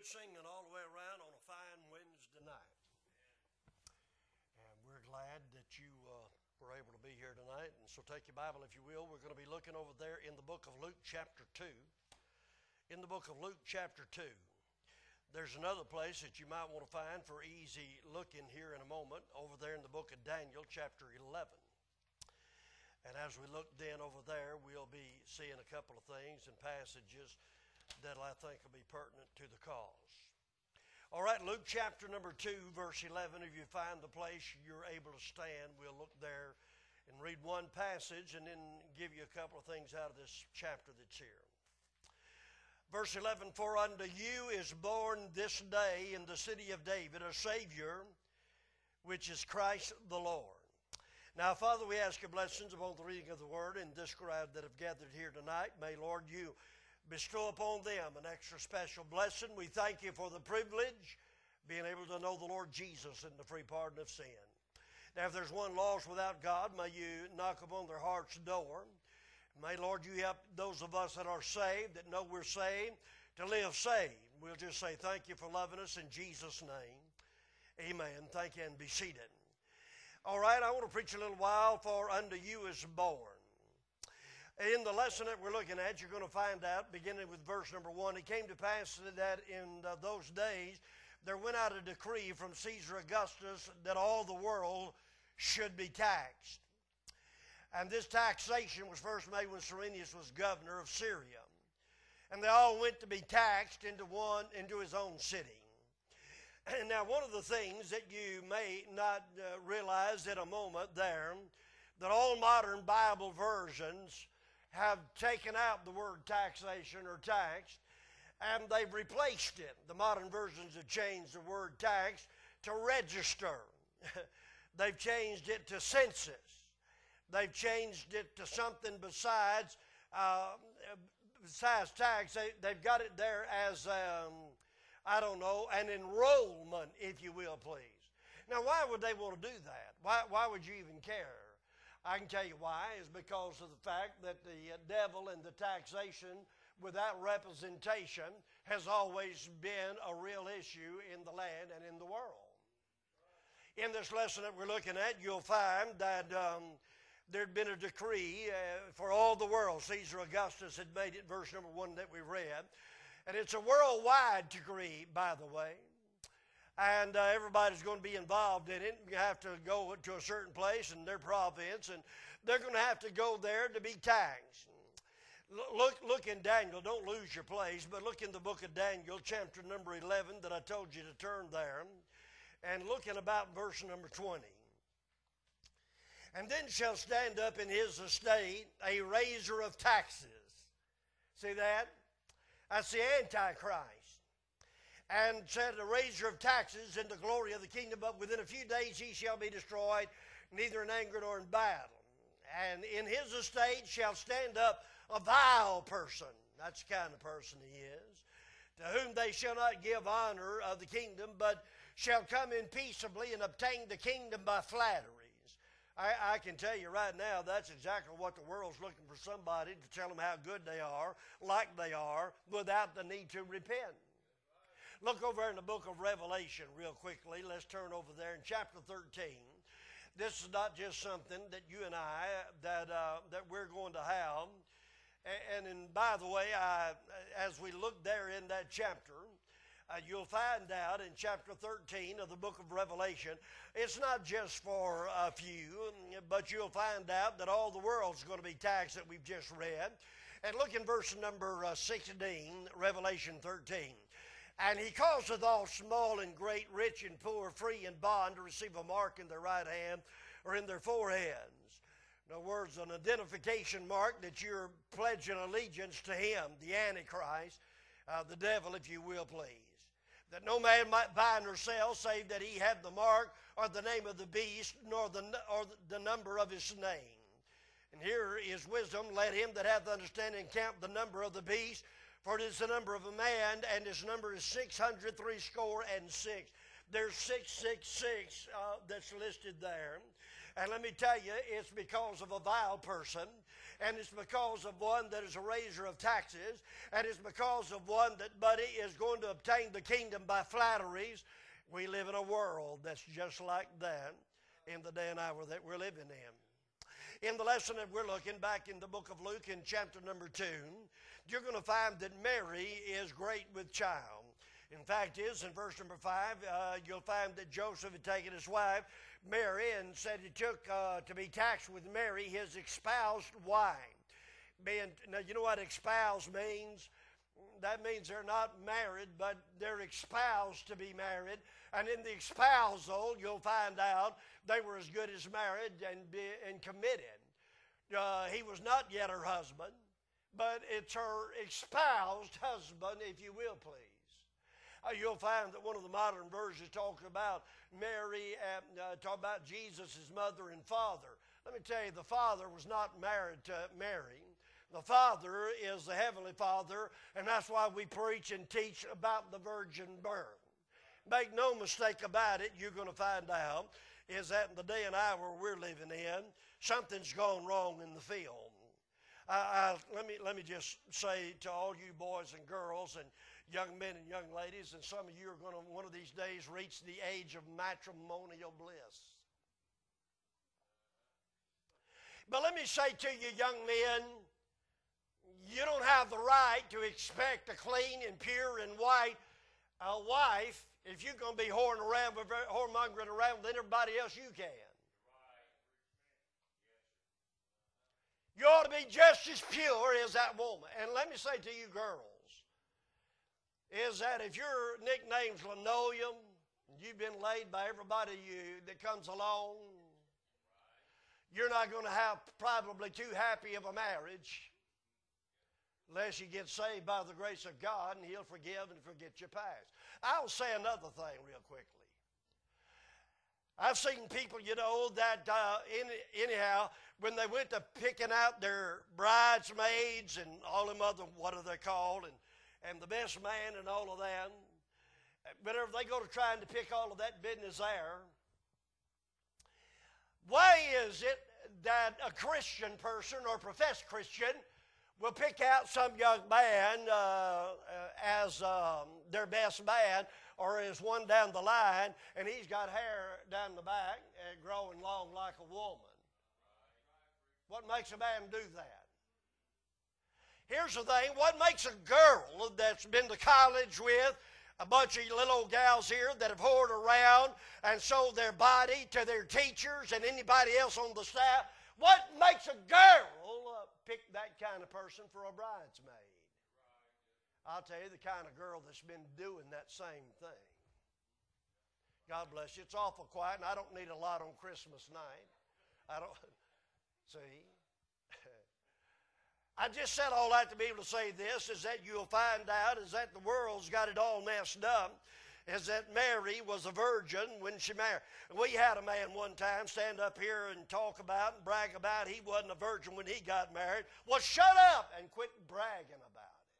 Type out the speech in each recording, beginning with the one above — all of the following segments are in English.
good singing all the way around on a fine Wednesday night. And we're glad that you were able to be here tonight. And so take your Bible, if you will. We're going to be looking over there in the book of Luke chapter 2. In the book of Luke chapter 2. There's another place that you might want to find for easy looking here in a moment, over there in the book of Daniel chapter 11. And as we look then over there, we'll be seeing a couple of things and passages that I think will be pertinent to the cause. All right, Luke chapter number 2, verse 11. If you find the place you're able to stand, we'll look there and read one passage and then give you a couple of things out of this chapter that's here. Verse 11, for unto you is born this day in the city of David a Savior, which is Christ the Lord. Now, Father, we ask your blessings upon the reading of the word and this crowd that have gathered here tonight. May, Lord, you bestow upon them an extra special blessing. We thank you for the privilege of being able to know the Lord Jesus and the free pardon of sin. Now, if there's one lost without God, may you knock upon their heart's door. May, Lord, you help those of us that are saved, that know we're saved, to live saved. We'll just say thank you for loving us in Jesus' name. Amen. Thank you, and be seated. All right, I want to preach a little while, for unto you is born. In the lesson that we're looking at, you're going to find out, beginning with verse number 1, it came to pass that in those days there went out a decree from Caesar Augustus that all the world should be taxed. And this taxation was first made when Cyrenius was governor of Syria. And they all went to be taxed into his own city. And now one of the things that you may not realize in a moment there, that all modern Bible versions have taken out the word taxation or tax, and they've replaced it. The modern versions have changed the word tax to register. They've changed it to census. They've changed it to something besides tax. They've got it there as, an enrollment, if you will, please. Now, why would they want to do that? Why would you even care? I can tell you why. It's because of the fact that the devil and the taxation without representation has always been a real issue in the land and in the world. In this lesson that we're looking at, you'll find that there'd been a decree for all the world. Caesar Augustus had made it, verse number 1 that we read. And it's a worldwide decree, by the way. And everybody's going to be involved in it. You have to go to a certain place in their province, and they're going to have to go there to be taxed. Look in Daniel. Don't lose your place, but look in the book of Daniel, chapter number 11, that I told you to turn there, and look in about verse number 20. And then shall stand up in his estate a raiser of taxes. See that? That's the Antichrist. And said, a raiser of taxes in the glory of the kingdom, but within a few days he shall be destroyed, neither in anger nor in battle. And in his estate shall stand up a vile person. That's the kind of person he is. To whom they shall not give honor of the kingdom, but shall come in peaceably and obtain the kingdom by flatteries. I can tell you right now, that's exactly what the world's looking for, somebody to tell them how good they are, like they are, without the need to repent. Look over in the book of Revelation real quickly. Let's turn over there in chapter 13. This is not just something that you and I, that we're going to have. And by the way, as we look there in that chapter, you'll find out in chapter 13 of the book of Revelation, it's not just for a few, but you'll find out that all the world's going to be taxed that we've just read. And look in verse number 16, Revelation 13. And he causeth all small and great, rich and poor, free and bond, to receive a mark in their right hand or in their foreheads. In other words, an identification mark that you're pledging allegiance to him, the Antichrist, the devil, if you will, please. That no man might buy nor sell, save that he have the mark or the name of the beast, nor the number of his name. And here is wisdom. Let him that hath understanding count the number of the beast, for it is the number of a man, and his number is 666. There's 666 that's listed there. And let me tell you, it's because of a vile person, and it's because of one that is a raiser of taxes, and it's because of one that, buddy, is going to obtain the kingdom by flatteries. We live in a world that's just like that in the day and hour that we're living in. In the lesson that we're looking back in the book of Luke in chapter number 2, you're going to find that Mary is great with child. In fact, in verse number 5, you'll find that Joseph had taken his wife, Mary, and said he took to be taxed with Mary, his espoused wife. Now, you know what espoused means? That means they're not married, but they're espoused to be married. And in the espousal, you'll find out they were as good as married and committed. He was not yet her husband, but it's her espoused husband, if you will, please. You'll find that one of the modern versions talks about Mary, talk about Jesus' mother and father. Let me tell you, the father was not married to Mary. The Father is the Heavenly Father, and that's why we preach and teach about the virgin birth. Make no mistake about it, you're going to find out is that in the day and hour we're living in, something's gone wrong in the field. Let me just say to all you boys and girls and young men and young ladies, and some of you are going to one of these days reach the age of matrimonial bliss. But let me say to you, young men, you don't have the right to expect a clean and pure and white wife if you're going to be whoremongering around with everybody else you can. You ought to be just as pure as that woman. And let me say to you girls, is that if your nickname's Linoleum, you've been laid by everybody that comes along, you're not going to have probably too happy of a marriage unless you get saved by the grace of God and He'll forgive and forget your past. I'll say another thing real quickly. I've seen people, that anyhow, when they went to picking out their bridesmaids and all them other, what are they called, and the best man and all of that, whenever they go to trying to pick all of that business there, why is it that a Christian person or professed Christian will pick out some young man as their best man or as one down the line, and he's got hair down the back and growing long like a woman? What makes a man do that? Here's the thing. What makes a girl that's been to college with a bunch of little old gals here that have whored around and sold their body to their teachers and anybody else on the staff, what makes a girl pick that kind of person for a bridesmaid? I'll tell you, the kind of girl that's been doing that same thing. God bless you. It's awful quiet, and I don't need a lot on Christmas night. I don't, see. I just said all that to be able to say this, is that you'll find out is that the world's got it all messed up, is that Mary was a virgin when she married. We had a man one time stand up here and talk about and brag about he wasn't a virgin when he got married. Well, shut up and quit bragging about it.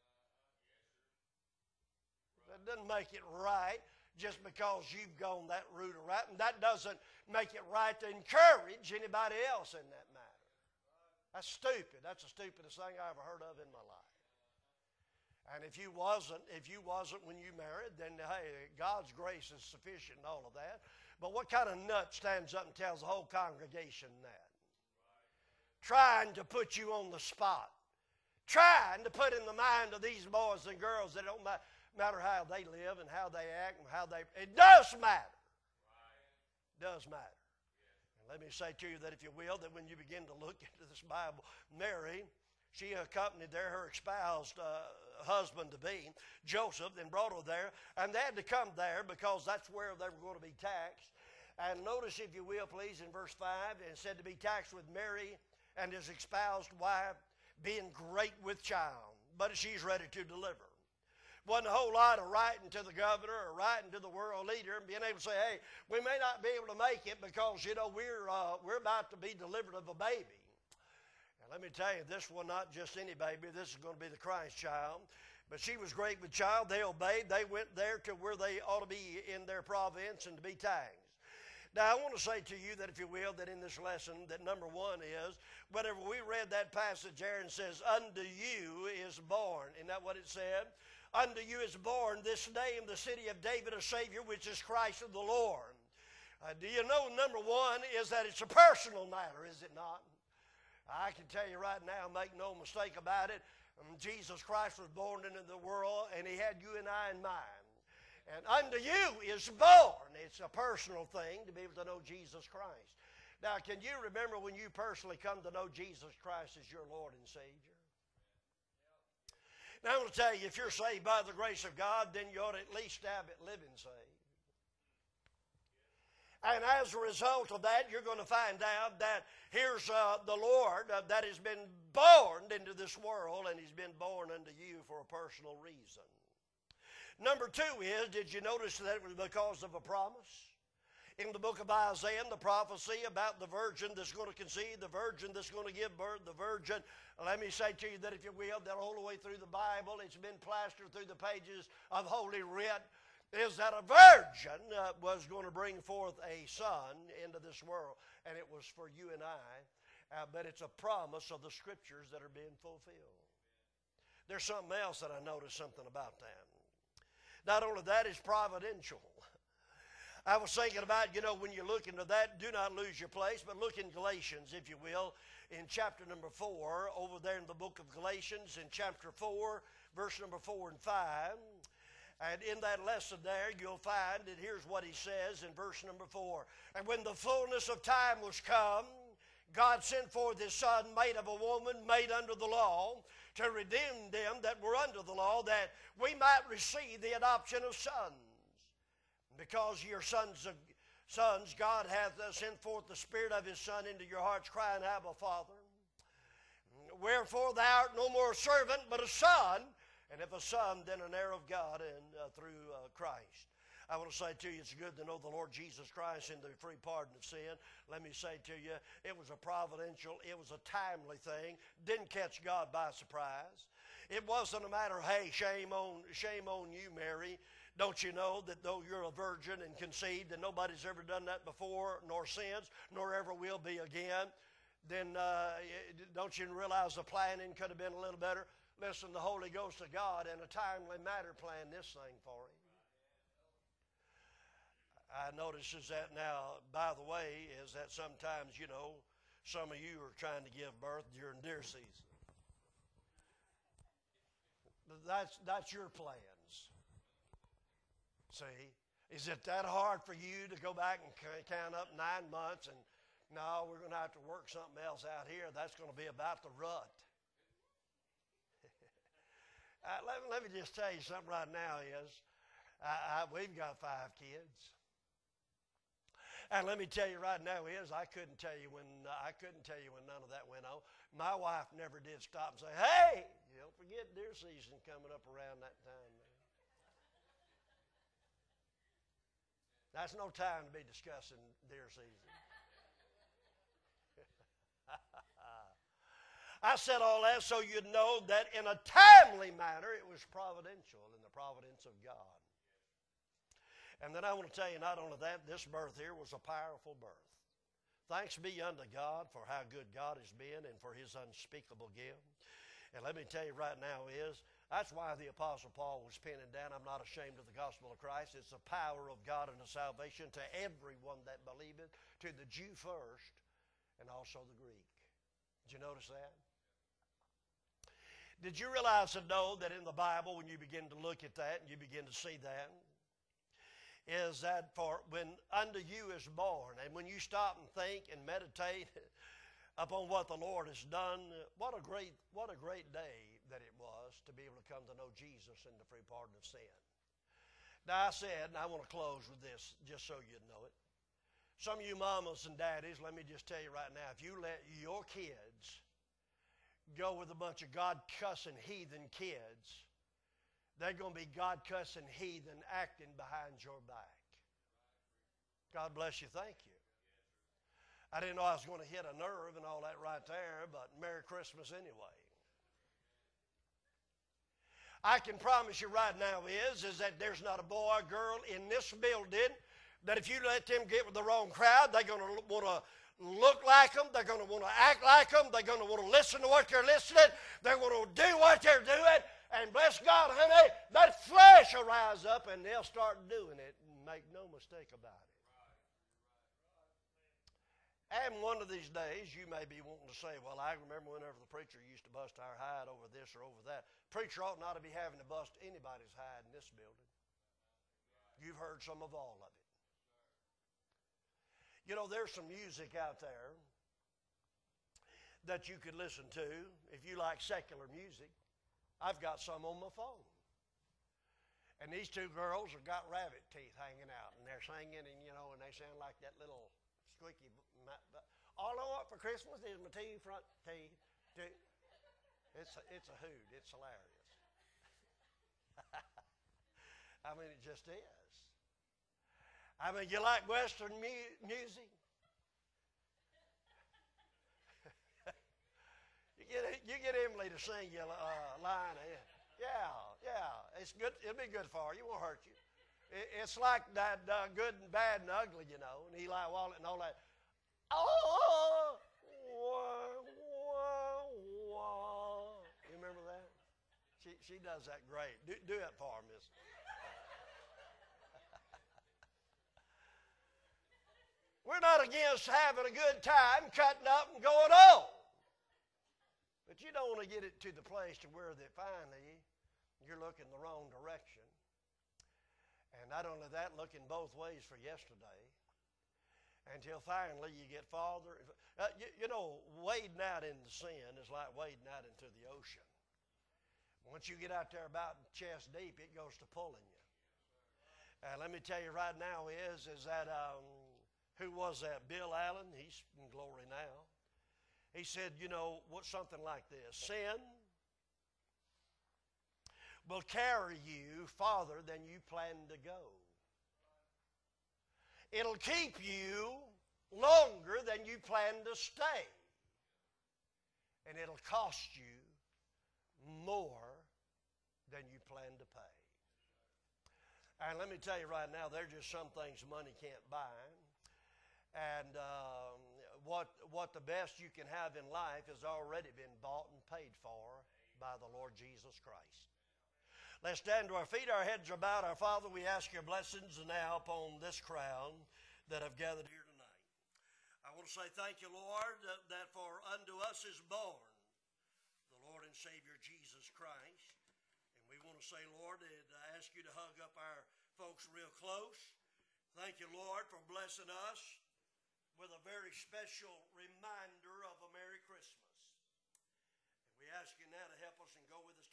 That doesn't make it right just because you've gone that route around, and that doesn't make it right to encourage anybody else in that matter. That's stupid. That's the stupidest thing I ever heard of in my life. And if you wasn't when you married, then hey, God's grace is sufficient and all of that. But what kind of nut stands up and tells the whole congregation that? Trying to put you on the spot. Trying to put in the mind of these boys and girls that don't matter how they live and how they act and how they, it does matter. It does matter. Let me say to you that if you will, that when you begin to look into this Bible, Mary, she accompanied there her espoused husband-to-be, Joseph, then brought her there, and they had to come there because that's where they were going to be taxed. And notice, if you will, please, in verse 5, it said to be taxed with Mary and his espoused wife, being great with child, but she's ready to deliver. Wasn't a whole lot of writing to the governor or writing to the world leader and being able to say, hey, we may not be able to make it because, we're about to be delivered of a baby. And let me tell you, this was not just any baby. This is going to be the Christ child. But she was great with child. They obeyed. They went there to where they ought to be in their province and to be taxed. Now, I want to say to you that, if you will, that in this lesson, that number one is, whenever we read that passage there and says, unto you is born, isn't that what it said? Unto you is born this day in the city of David a Savior, which is Christ the Lord. Do you know, number one is that it's a personal matter, is it not? I can tell you right now, make no mistake about it, Jesus Christ was born into the world, and he had you and I in mind. And unto you is born. It's a personal thing to be able to know Jesus Christ. Now, can you remember when you personally come to know Jesus Christ as your Lord and Savior? Now, I'm going to tell you, if you're saved by the grace of God, then you ought to at least have it living saved. And as a result of that, you're going to find out that here's the Lord that has been born into this world, and he's been born unto you for a personal reason. Number two is, did you notice that it was because of a promise? In the book of Isaiah, the prophecy about the virgin that's going to conceive, the virgin that's going to give birth, the virgin. Let me say to you that, if you will, that all the way through the Bible, it's been plastered through the pages of Holy Writ, is that a virgin was going to bring forth a son into this world. And it was for you and I. But it's a promise of the Scriptures that are being fulfilled. There's something else that I noticed something about that. Not only that, it's providential. I was thinking about, when you look into that, do not lose your place, but look in Galatians, if you will, in chapter number 4, over there in the book of Galatians, in chapter 4, verse number 4 and 5. And in that lesson there, you'll find that here's what he says in verse number 4. And when the fullness of time was come, God sent forth his Son, made of a woman, made under the law, to redeem them that were under the law, that we might receive the adoption of sons. Because your sons, God hath sent forth the Spirit of his Son into your hearts, crying, Abba, Father. Wherefore thou art no more a servant, but a son, and if a son, then an heir of God, and through Christ. I want to say to you, it's good to know the Lord Jesus Christ in the free pardon of sin. Let me say to you, it was a providential, it was a timely thing. Didn't catch God by surprise. It wasn't a matter of, hey, shame on you, Mary. Don't you know that though you're a virgin and conceived, and nobody's ever done that before, nor since, nor ever will be again, then don't you realize the planning could have been a little better? Listen, the Holy Ghost of God in a timely manner planned this thing for him. I notice is that now, by the way, is that sometimes, some of you are trying to give birth during deer season. That's your plans. See, is it that hard for you to go back and count up 9 months and, no, we're going to have to work something else out here. That's going to be about the rut. Let me just tell you something right now is, we've got 5 kids. And let me tell you right now is, I couldn't tell you when none of that went on. My wife never did stop and say, hey, don't forget deer season coming up around that time. That's no time to be discussing deer season. I said all that so you'd know that in a timely manner it was providential, in the providence of God. And then I want to tell you, not only that, this birth here was a powerful birth. Thanks be unto God for how good God has been and for his unspeakable gift. And let me tell you right now is, that's why the Apostle Paul was penning down, I'm not ashamed of the gospel of Christ. It's the power of God unto salvation to everyone that believeth, to the Jew first, and also the Greek. Did you notice that? Did you realize and know that in the Bible, when you begin to look at that and you begin to see that, is that for when unto you is born, and when you stop and think and meditate upon what the Lord has done, what a great day that it was to be able to come to know Jesus and the free pardon of sin. Now I said, and I want to close with this just so you'd know it. Some of you mamas and daddies, let me just tell you right now, if you let your kids go with a bunch of God-cussing heathen kids, they're going to be God-cussing heathen acting behind your back. God bless you. Thank you. I didn't know I was going to hit a nerve and all that right there, but Merry Christmas anyway. I can promise you right now is that there's not a boy or girl in this building that if you let them get with the wrong crowd, they're going to want to look like them. They're going to want to act like them. They're going to want to listen to what they're listening. They're going to do what they're doing. And bless God, honey, that flesh will rise up and they'll start doing it. And make no mistake about it. And one of these days, you may be wanting to say, well, I remember whenever the preacher used to bust our hide over this or over that. Preacher ought not to be having to bust anybody's hide in this building. You've heard some of all of it. You know, there's some music out there that you could listen to if you like secular music. I've got some on my phone. And these two girls have got rabbit teeth hanging out, and they're singing, and and they sound like that little squeaky. All I want for Christmas is my two front teeth. It's a hoot. It's hilarious. I mean, it just is. I mean, you like Western music? You get Emily to sing you a line. Yeah. It's good. It'll be good for you. It won't hurt you. It's like that good and bad and ugly, and Eli Wallet and all that. Oh, you remember that? She does that great. Do that for her, miss. We're not against having a good time, cutting up and going on. But you don't want to get it to the place to where that finally you're looking the wrong direction. And not only that, looking both ways for yesterday, until finally you get farther. Wading out into sin is like wading out into the ocean. Once you get out there about chest deep, it goes to pulling you. Let me tell you right now is that, who was that? Bill Allen. He's in glory now. He said, what's something like this? Sin will carry you farther than you plan to go. It'll keep you longer than you plan to stay. And it'll cost you more than you plan to pay. And let me tell you right now, there's just some things money can't buy. And what the best you can have in life has already been bought and paid for by the Lord Jesus Christ. Let's stand to our feet, our heads are bowed. Our Father, we ask your blessings now upon this crowd that have gathered here tonight. I want to say thank you, Lord, that for unto us is born the Lord and Savior Jesus Christ. And we want to say, Lord, I ask you to hug up our folks real close. Thank you, Lord, for blessing us with a very special reminder of a Merry Christmas. And we ask you now to help us and go with us